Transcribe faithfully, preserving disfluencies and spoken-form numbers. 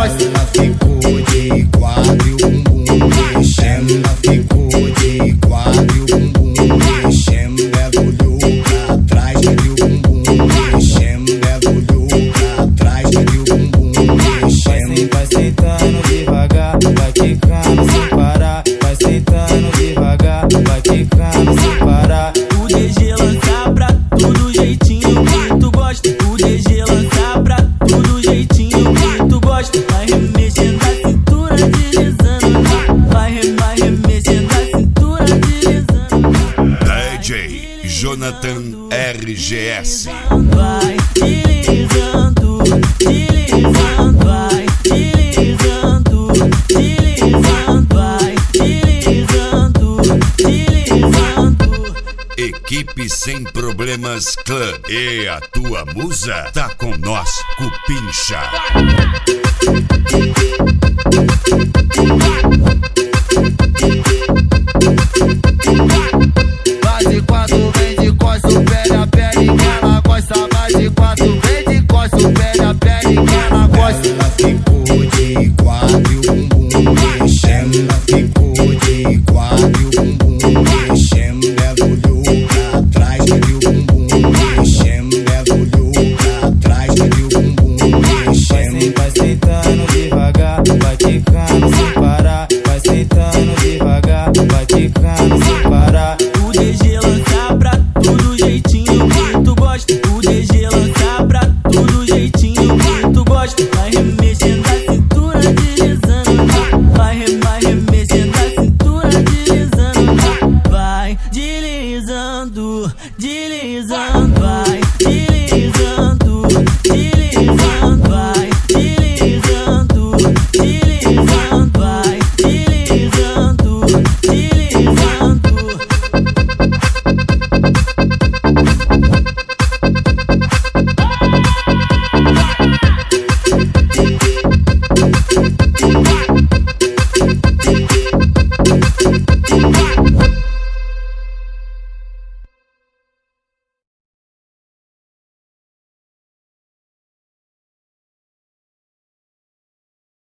gosta. Ela ficou de quatro e o bumbum mexendo. Ela ficou de quatro e o bumbum mexendo. Ela olhou pra trás, cadê o bumbum mexendo? Ela olhou pra trás, cadê o bumbum mexendo? Vai sentando devagar, vai quicando sem parar. Vai sentando devagar, vai quicando sem parar. O D G lança pra tudo jeitinho que tu gosta. O D G lança pra tudo jeitinho que tu gosta. Vai remexendo a cintura, deslizando. Vai, vai remexendo a cintura, deslizando. D J Jonathan R G S. Vai deslizando, deslizando, vai deslizando, deslizando, vai deslizando, deslizando. Equipe Sem Problemas Club. E a tua musa tá com nós, Cupincha.